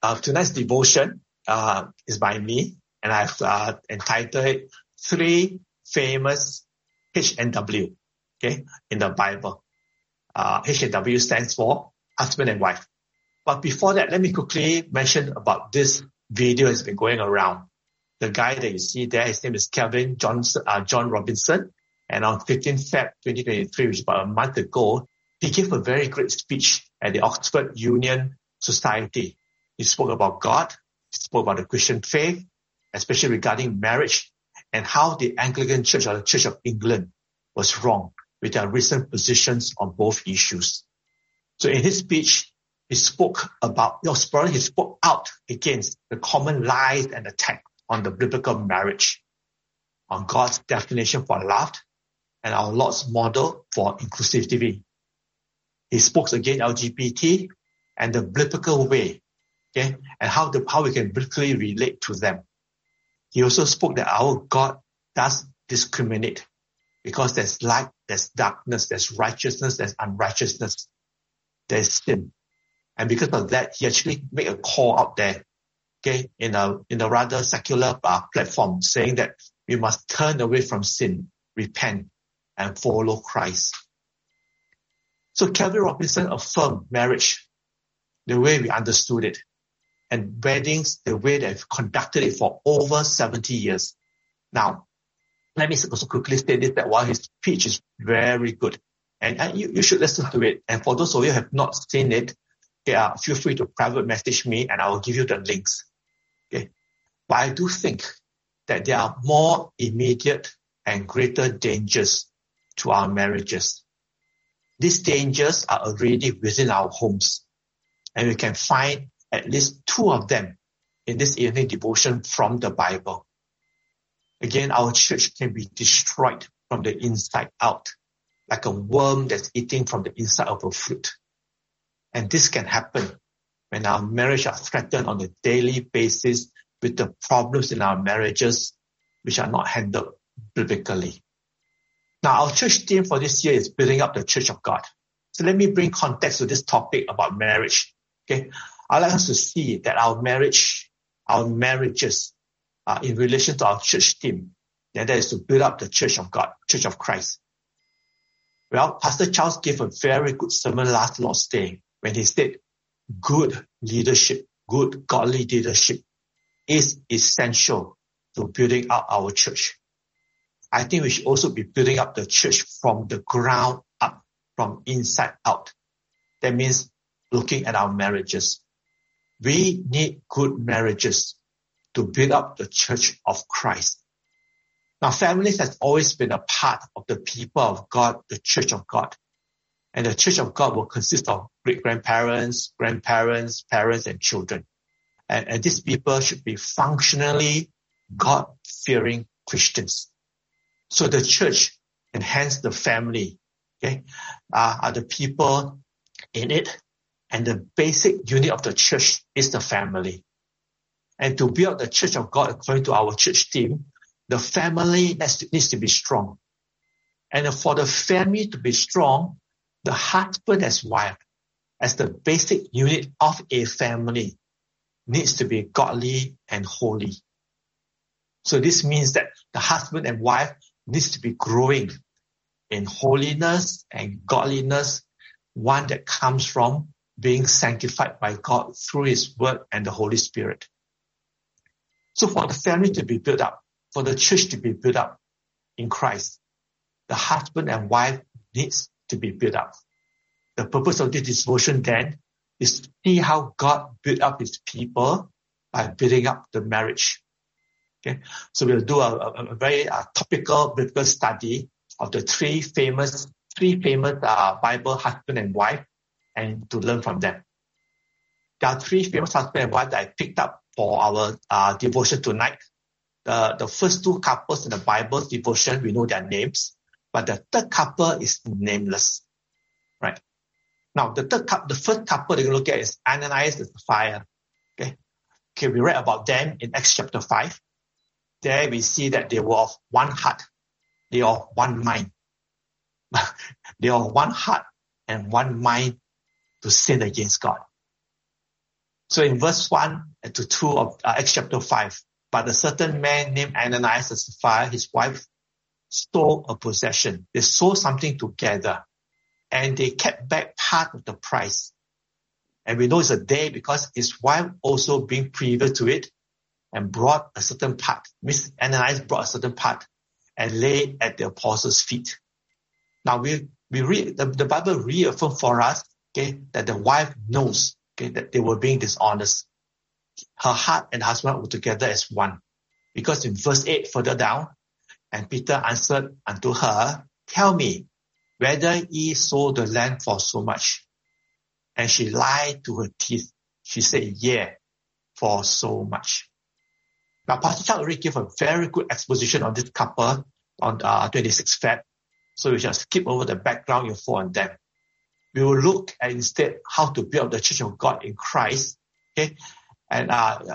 tonight's devotion is by me, and I've entitled it 3 Famous HNW, okay, in the Bible. HNW stands for husband and wife. But before that, let me quickly mention about this video that's been going around. The guy that you see there, his name is Calvin John Robinson. And on 15th Feb 2023, which is about a month ago, he gave a very great speech at the Oxford Union Society. He spoke about God, he spoke about the Christian faith, especially regarding marriage, and how the Anglican Church or the Church of England was wrong with their recent positions on both issues. So in his speech, he spoke out against the common lies and attack on the biblical marriage, on God's definition for love, and our Lord's model for inclusivity. He spoke against LGBT and the biblical way, okay, and how we can biblically relate to them. He also spoke that our God does discriminate because there's light, there's darkness, there's righteousness, there's unrighteousness, there's sin. And because of that, he actually made a call out there, okay, in a rather secular platform, saying that we must turn away from sin, repent, and follow Christ. So Calvin Robinson affirmed marriage the way we understood it, and weddings the way they've conducted it for over 70 years. Now, let me also quickly state this, that while his speech is very good, and you should listen to it, and for those of you who have not seen it, feel free to private message me and I will give you the links. Okay. But I do think that there are more immediate and greater dangers to our marriages. These dangers are already within our homes, and we can find at least 2 of them in this evening devotion from the Bible. Again, our church can be destroyed from the inside out, like a worm that's eating from the inside of a fruit. And this can happen when our marriage are threatened on a daily basis with the problems in our marriages which are not handled biblically. Now, our church theme for this year is building up the church of God. So let me bring context to this topic about marriage. Okay, I'd like us to see that our marriages, in relation to our church theme, that is to build up the church of God, church of Christ. Well, Pastor Charles gave a very good sermon last Lord's Day when he said, good leadership, good godly leadership is essential to building up our church. I think we should also be building up the church from the ground up, from inside out. That means looking at our marriages. We need good marriages to build up the church of Christ. Now, families has always been a part of the people of God, the church of God. And the church of God will consist of great-grandparents, grandparents, parents, and children. And these people should be functionally God-fearing Christians. So the church, and hence the family, okay, are the people in it. And the basic unit of the church is the family. And to build the church of God according to our church theme, the family needs to be strong. And for the family to be strong, the husband as wife, as the basic unit of a family, needs to be godly and holy. So this means that the husband and wife needs to be growing in holiness and godliness, one that comes from being sanctified by God through His Word and the Holy Spirit. So for the family to be built up, for the church to be built up in Christ, the husband and wife needs to be built up. The purpose of this devotion then is to see how God built up His people by building up the marriage. Okay, so we'll do a very topical biblical study of the three famous Bible husband and wife, and to learn from them. There are 3 famous husband and wife that I picked up for our devotion tonight. The first 2 couples in the Bible's devotion, we know their names, but the third couple is nameless, right? Now, the first couple that you look at is Ananias and Sapphira. Okay, we read about them in Acts chapter 5. There we see that they were of one heart. They are of one mind. They are of one heart and one mind to sin against God. So in verse 1 to 2 of Acts chapter 5, but a certain man named Ananias and Sapphira, his wife, stole a possession. They sold something together and they kept back part of the price. And we know it's a day because his wife also being privy to it and brought a certain part. Miss Ananias brought a certain part and laid at the apostles' feet. Now we read, the Bible reaffirms for us, okay, that the wife knows, okay, that they were being dishonest. Her heart and husband were together as one. Because in verse 8 further down, and Peter answered unto her, tell me whether ye sold the land for so much. And she lied to her teeth. She said, yeah, for so much. Now, Pastor Chuck already gave a very good exposition on this couple on 26th Feb. So we shall skip over the background info on them. We will look at instead how to build the church of God in Christ, okay, and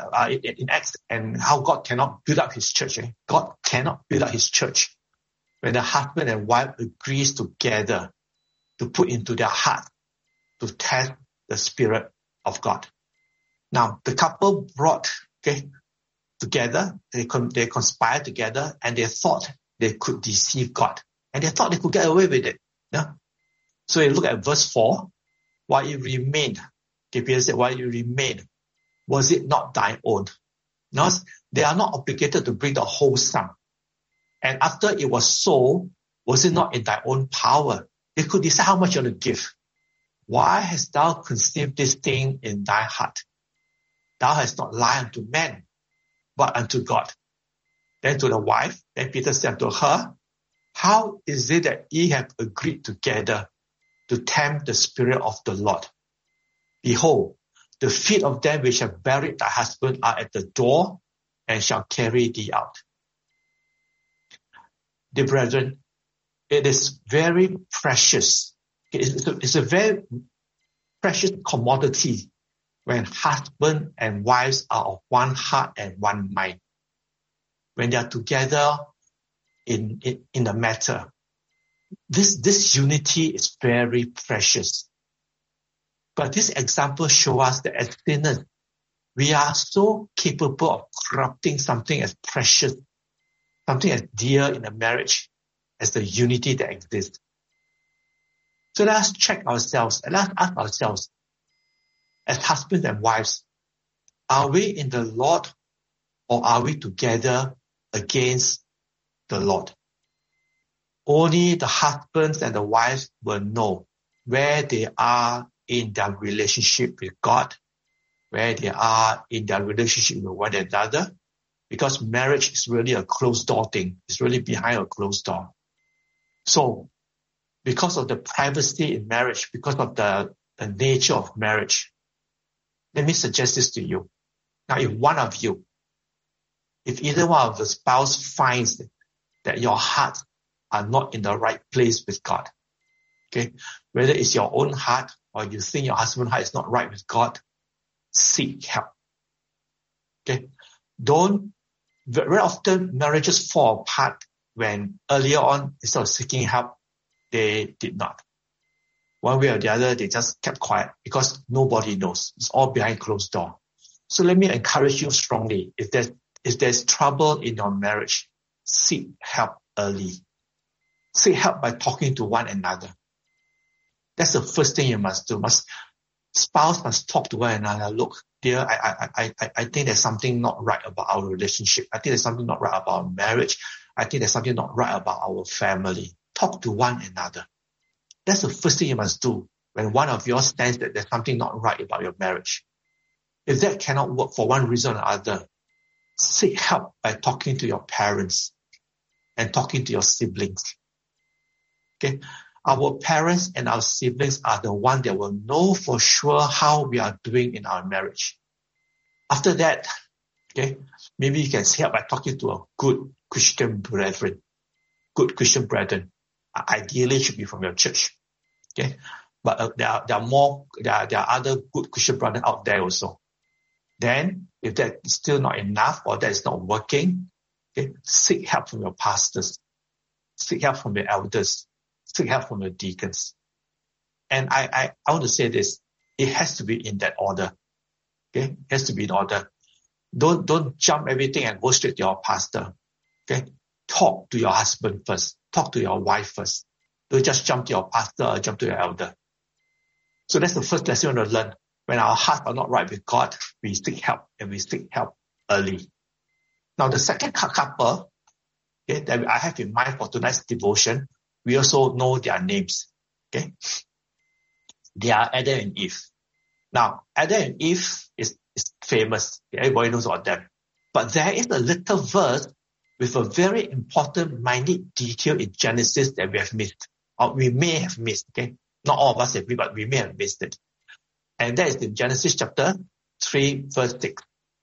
in Acts, and how God cannot build up his church. Okay? God cannot build up his church when the husband and wife agrees together to put into their heart to test the Spirit of God. Now, the couple brought, okay, together, they conspired together, and they thought they could deceive God. And they thought they could get away with it. Yeah? So you look at verse 4, while it remained, okay, Peter said, while it remained, was it not thine own? Now, they are not obligated to bring the whole sum. And after it was sold, was it not in thy own power? They could decide how much you want to give. Why hast thou conceived this thing in thy heart? Thou hast not lied unto men, but unto God. Then to the wife, then Peter said to her, how is it that ye have agreed together to tempt the Spirit of the Lord? Behold, the feet of them which have buried thy husband are at the door and shall carry thee out. Dear brethren, it is very precious. It's a very precious commodity when husband and wives are of one heart and one mind. When they are together in the matter. This unity is very precious. But this example shows us that as sinners, we are so capable of corrupting something as precious, something as dear in a marriage as the unity that exists. So let us check ourselves and let us ask ourselves, as husbands and wives, are we in the Lord or are we together against the Lord? Only the husbands and the wives will know where they are in their relationship with God, where they are in their relationship with one another, because marriage is really a closed door thing. It's really behind a closed door. So, because of the privacy in marriage, because of the nature of marriage, let me suggest this to you. Now, if either one of the spouse finds that your heart are not in the right place with God, okay, whether it's your own heart or you think your husband's heart is not right with God, seek help. Okay, very often marriages fall apart when earlier on, instead of seeking help, they did not. One way or the other, they just kept quiet because nobody knows. It's all behind closed door. So let me encourage you strongly. If there's trouble in your marriage, seek help early. Seek help by talking to one another. That's the first thing you must do. Spouse must talk to one another. Look, dear, I think there's something not right about our relationship. I think there's something not right about our marriage. I think there's something not right about our family. Talk to one another. That's the first thing you must do when one of you stands that there's something not right about your marriage. If that cannot work for one reason or other, seek help by talking to your parents and talking to your siblings. Okay, our parents and our siblings are the one that will know for sure how we are doing in our marriage. After that, okay, maybe you can seek help by talking to a good Christian brethren. Good Christian brethren. Ideally, should be from your church. Okay, but there are other good Christian brothers out there also. Then, if that is still not enough or that is not working, okay, seek help from your pastors, seek help from your elders, seek help from your deacons. And I want to say this: it has to be in that order. Okay, it has to be in order. Don't jump everything and go straight to your pastor. Okay, talk to your husband first. Talk to your wife first. Don't just jump to your pastor or jump to your elder. So that's the first lesson we want to learn. When our hearts are not right with God, we seek help, and we seek help early. Now, the second couple, okay, that I have in mind for tonight's devotion, we also know their names. Okay, they are Adam and Eve. Now, Adam and Eve is famous. Everybody knows about them. But there is a little verse with a very important, minute detail in Genesis that we have missed, or we may have missed. Okay, not all of us have, but we may have missed it. And that is in Genesis chapter 3, verse 6.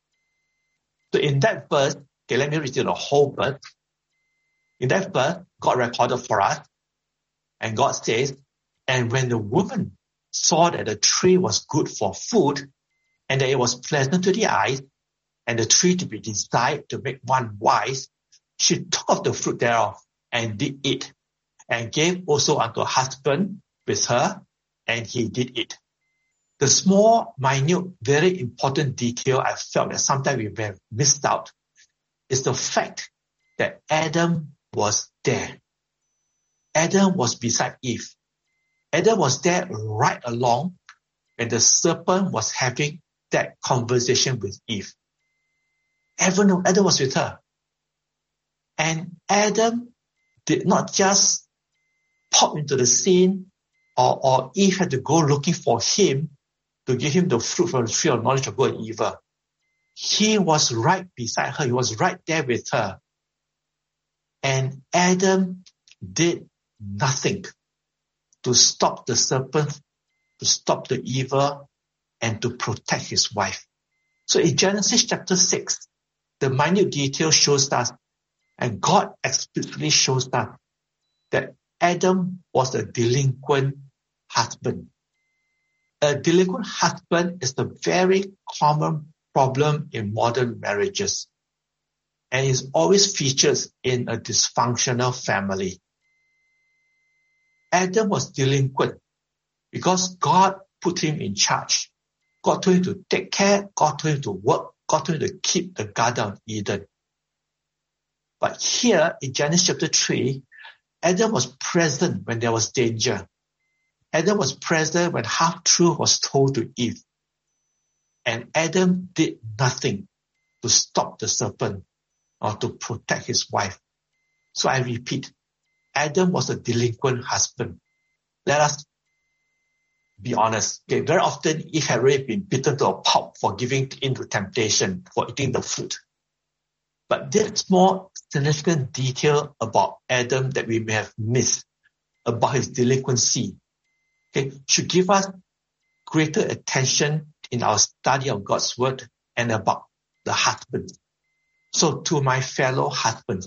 So in that verse, okay, let me read you the whole verse. In that verse, God recorded for us, and God says, and when the woman saw that the tree was good for food, and that it was pleasant to the eyes, and the tree to be desired to make one wise, she took of the fruit thereof, and did eat, and gave also unto her husband with her, and he did eat. The small, minute, very important detail I felt that sometimes we have missed out is the fact that Adam was there. Adam was beside Eve. Adam was there right along when the serpent was having that conversation with Eve. Adam was with her. And Adam did not just pop into the scene or Eve had to go looking for him to give him the fruit from the tree of knowledge of good and evil. He was right beside her. He was right there with her. And Adam did nothing to stop the serpent, to stop the evil, and to protect his wife. So in Genesis chapter 6, the minute detail shows us, and God explicitly shows us, that Adam was a delinquent husband. A delinquent husband is a very common problem in modern marriages, and it always features in a dysfunctional family. Adam was delinquent because God put him in charge. God told him to take care, God told him to work, God told him to keep the Garden of Eden. But here in Genesis chapter 3, Adam was present when there was danger. Adam was present when half-truth was told to Eve. And Adam did nothing to stop the serpent or to protect his wife. So I repeat, Adam was a delinquent husband. Let us be honest. Okay, very often Eve had already been beaten to a pulp for giving in to temptation, for eating the fruit. But this more significant detail about Adam that we may have missed about his delinquency, okay, should give us greater attention in our study of God's word and about the husband. So to my fellow husbands,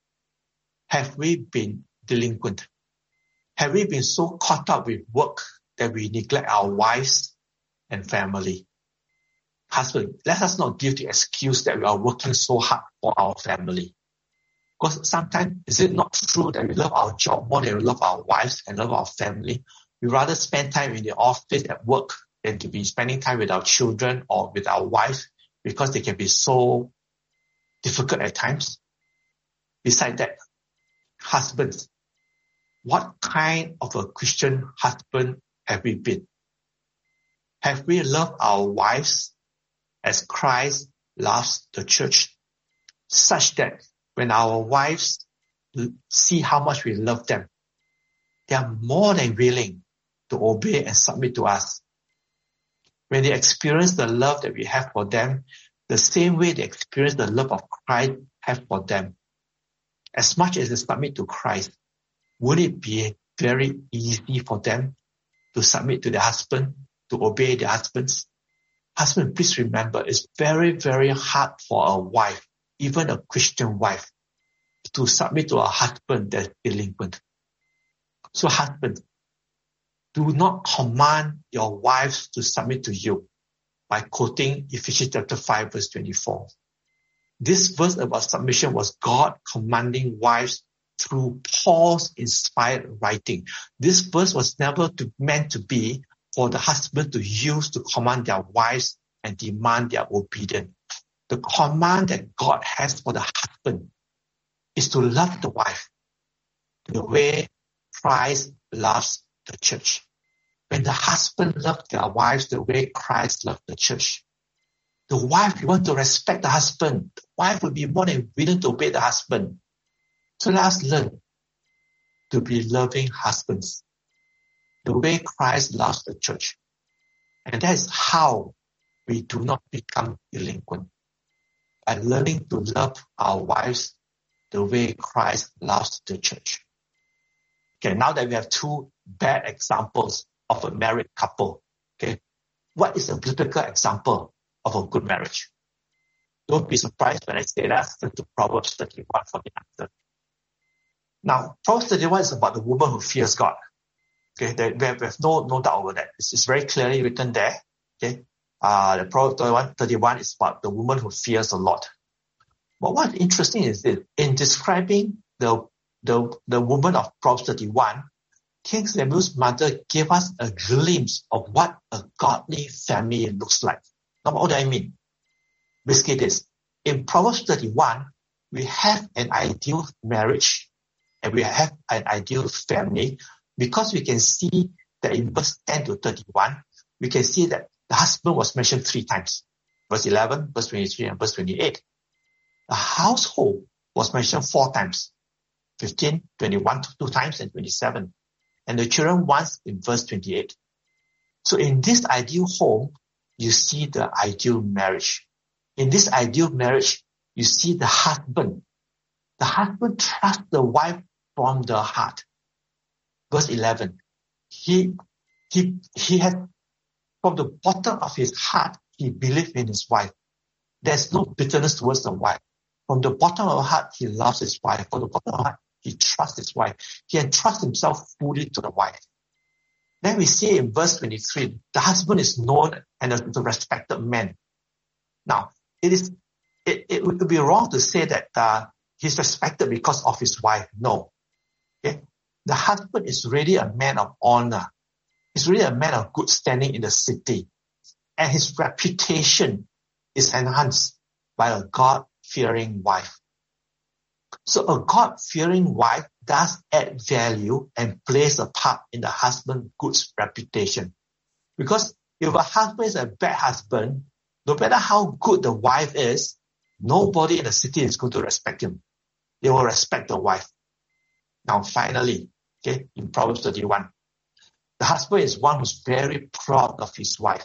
have we been delinquent? Have we been so caught up with work that we neglect our wives and family? Husband, let us not give the excuse that we are working so hard for our family. Because sometimes, is it not true that we love our job more than we love our wives and love our family? We rather spend time in the office at work than to be spending time with our children or with our wives because they can be so difficult at times. Besides that, husbands, what kind of a Christian husband have we been? Have we loved our wives as Christ loves the church, such that when our wives see how much we love them, they are more than willing to obey and submit to us? When they experience the love that we have for them, the same way they experience the love of Christ have for them, as much as they submit to Christ, would it be very easy for them to submit to their husband, to obey their husbands? Husband, please remember, it's very, very hard for a wife, even a Christian wife, to submit to a husband that's delinquent. So husband, do not command your wives to submit to you by quoting Ephesians chapter 5 verse 24. This verse about submission was God commanding wives through Paul's inspired writing. This verse was never meant to be for the husband to use to command their wives and demand their obedience. The command that God has for the husband is to love the wife the way Christ loves the church. When the husband loves their wives the way Christ loved the church, the wife will want to respect the husband. The wife will be more than willing to obey the husband. So let us learn to be loving husbands the way Christ loves the church. And that is how we do not become delinquent. By learning to love our wives the way Christ loves the church. Okay, now that we have two bad examples of a married couple, okay, what is a biblical example of a good marriage? Don't be surprised when I say that. Turn to Proverbs 31 for the answer. Now, Proverbs 31 is about the woman who fears God. Okay, we have no doubt over that. It's very clearly written there. Okay, the Proverbs 31 is about the woman who fears the Lord. But what's interesting is that in describing the woman of Proverbs 31, King Samuel's mother gave us a glimpse of what a godly family looks like. Now, what do I mean? Basically this. In Proverbs 31, we have an ideal marriage and we have an ideal family because we can see that in verse 10 to 31, we can see that the husband was mentioned 3 times. Verse 11, verse 23, and verse 28. The household was mentioned 4 times. 15, 21, 2 times, and 27. And the children once in verse 28. So in this ideal home, you see the ideal marriage. In this ideal marriage, you see the husband. The husband trusts the wife from the heart. Verse 11. He has, from the bottom of his heart, he believes in his wife. There's no bitterness towards the wife. From the bottom of his heart, he loves his wife. From the bottom of his heart, he trusts his wife. He entrusts himself fully to the wife. Then we see in verse 23, the husband is known and a respected man. Now, it would be wrong to say that he's respected because of his wife. No. Okay? The husband is really a man of honor. He's really a man of good standing in the city. And his reputation is enhanced by a God-fearing wife. So a God-fearing wife does add value and plays a part in the husband's good reputation. Because if a husband is a bad husband, no matter how good the wife is, nobody in the city is going to respect him. They will respect the wife. Now finally, okay, in Proverbs 31, the husband is one who's very proud of his wife.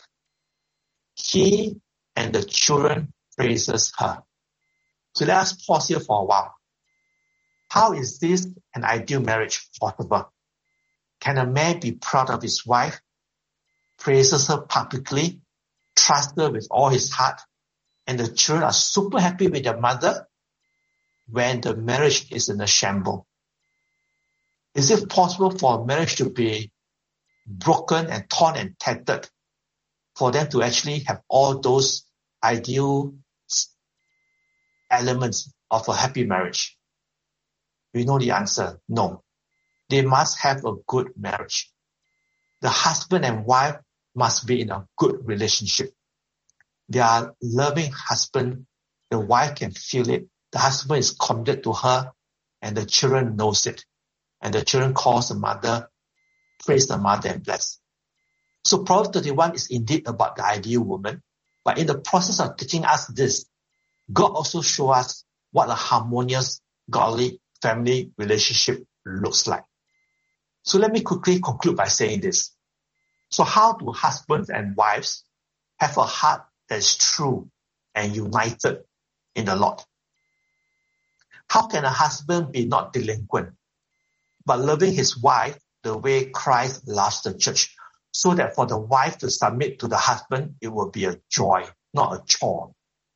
He and the children praises her. So let us pause here for a while. How is this an ideal marriage possible? Can a man be proud of his wife, praises her publicly, trusts her with all his heart, and the children are super happy with their mother when the marriage is in a shambles? Is it possible for a marriage to be broken and torn and tattered, for them to actually have all those ideal elements of a happy marriage? We know the answer, no. They must have a good marriage. The husband and wife must be in a good relationship. They are loving husband. The wife can feel it. The husband is committed to her, and the children knows it. And the children calls the mother, praise the mother, and bless. So Proverbs 31 is indeed about the ideal woman. But in the process of teaching us this, God also shows us what a harmonious, godly family relationship looks like. So let me quickly conclude by saying this. So how do husbands and wives have a heart that is true and united in the Lord? How can a husband be not delinquent, but loving his wife the way Christ loves the church, so that for the wife to submit to the husband, it will be a joy, not a chore?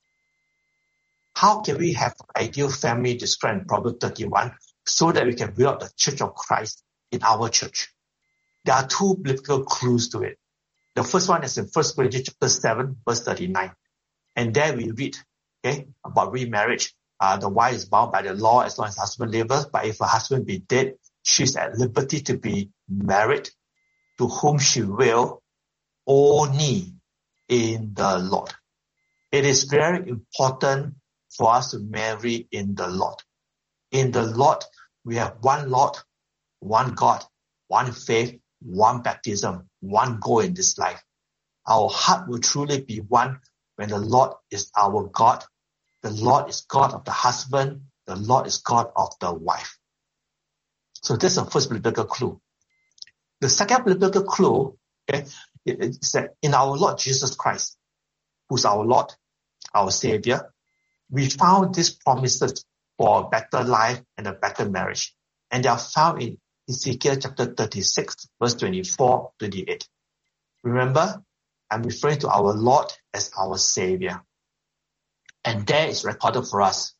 How can we have an ideal family described in Proverbs 31 so that we can build up the church of Christ in our church? There are 2 biblical clues to it. The first one is in 1 Corinthians chapter 7, verse 39. And there we read, okay, about remarriage. The wife is bound by the law as long as the husband lives, but if her husband be dead, she's at liberty to be married to whom she will, only in the Lord. It is very important for us to marry in the Lord. In the Lord, we have one Lord, one God, one faith, one baptism, one goal in this life. Our heart will truly be one when the Lord is our God. The Lord is God of the husband. The Lord is God of the wife. So this is the first biblical clue. The second biblical clue, okay, is that in our Lord Jesus Christ, who's our Lord, our Savior, we found these promises for a better life and a better marriage. And they are found in Ezekiel chapter 36, verse 24, 28. Remember, I'm referring to our Lord as our Savior. And there is recorded for us.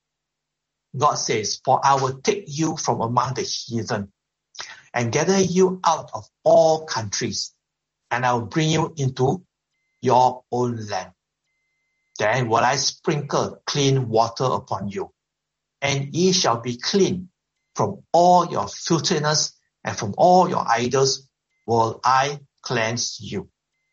God says, "For I will take you from among the heathen and gather you out of all countries, and I will bring you into your own land. Then will I sprinkle clean water upon you, and ye shall be clean. From all your filthiness and from all your idols will I cleanse you.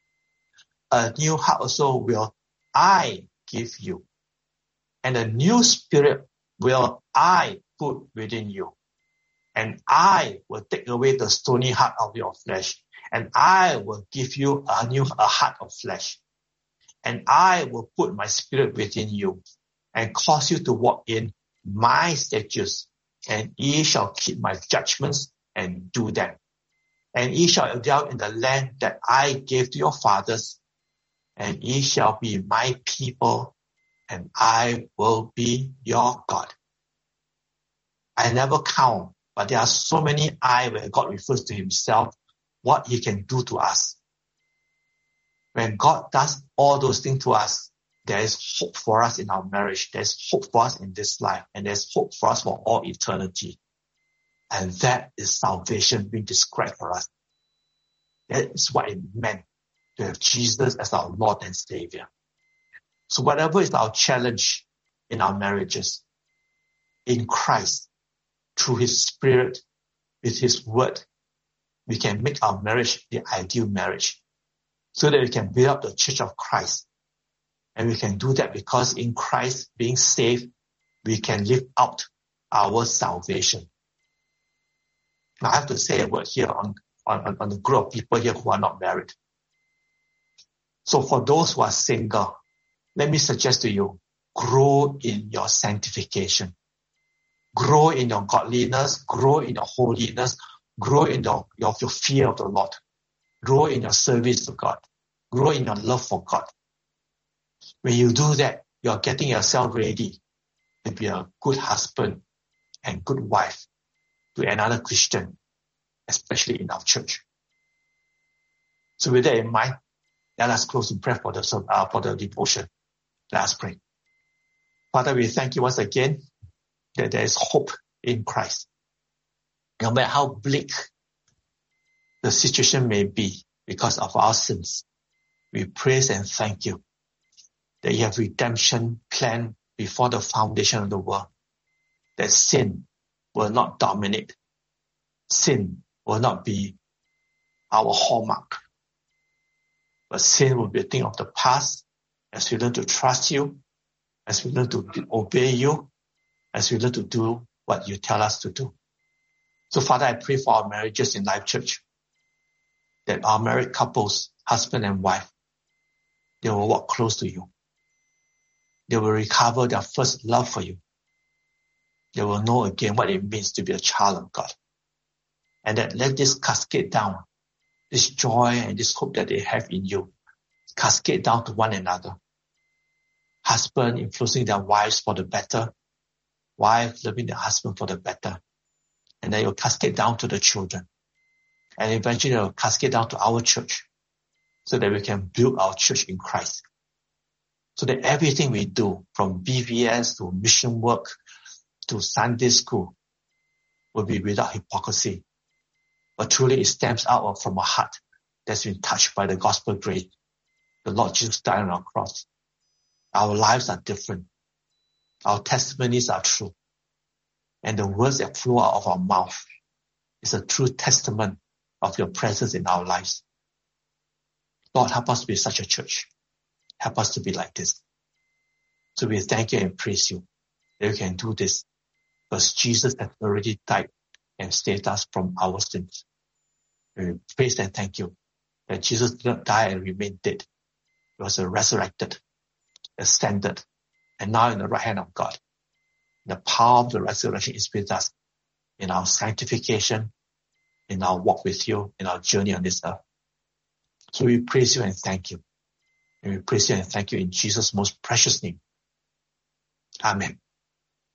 A new heart also will I give you, and a new spirit will I put within you. And I will take away the stony heart of your flesh, and I will give you a heart of flesh. And I will put my spirit within you, and cause you to walk in my statutes, and ye shall keep my judgments and do them. And ye shall dwell in the land that I gave to your fathers, and ye shall be my people, and I will be your God." I never count, but there are so many where God refers to himself, what he can do to us. When God does all those things to us, there is hope for us in our marriage. There's hope for us in this life, and there's hope for us for all eternity. And that is salvation being described for us. That is what it meant to have Jesus as our Lord and Savior. So whatever is our challenge in our marriages, in Christ, through his Spirit, with his word, we can make our marriage the ideal marriage, so that we can build up the church of Christ. And we can do that because in Christ, being saved, we can live out our salvation. Now I have to say a word here on the group of people here who are not married. So for those who are single, let me suggest to you, grow in your sanctification. Grow in your godliness, grow in your holiness, grow in your fear of the Lord. Grow in your service to God. Grow in your love for God. When you do that, you're getting yourself ready to be a good husband and good wife to another Christian, especially in our church. So with that in mind, let us close in prayer for the devotion. Let us pray. Father, we thank you once again that there is hope in Christ. No matter how bleak the situation may be because of our sins, we praise and thank you that you have redemption planned before the foundation of the world, that sin will not dominate. Sin will not be our hallmark, but sin will be a thing of the past as we learn to trust you, as we learn to obey you, as we learn to do what you tell us to do. So Father, I pray for our marriages in Life Church, that our married couples, husband and wife, they will walk close to you. They will recover their first love for you. They will know again what it means to be a child of God. And that let this cascade down, this joy and this hope that they have in you, cascade down to one another. Husband influencing their wives for the better, wife loving their husband for the better. And then it will cascade down to the children. And eventually it will cascade down to our church, so that we can build our church in Christ. So that everything we do, from BVS to mission work to Sunday school, will be without hypocrisy. But truly it stems out from a heart that's been touched by the gospel grace. The Lord Jesus died on our cross. Our lives are different. Our testimonies are true. And the words that flow out of our mouth is a true testament of your presence in our lives. Lord, help us to be such a church. Help us to be like this. So we thank you and praise you that we can do this because Jesus has already died and saved us from our sins. And we praise and thank you that Jesus did not die and remain dead. He was resurrected, ascended, and now in the right hand of God. The power of the resurrection is with us in our sanctification, in our walk with you, in our journey on this earth. So we praise you and thank you. And we praise you and thank you in Jesus' most precious name. Amen.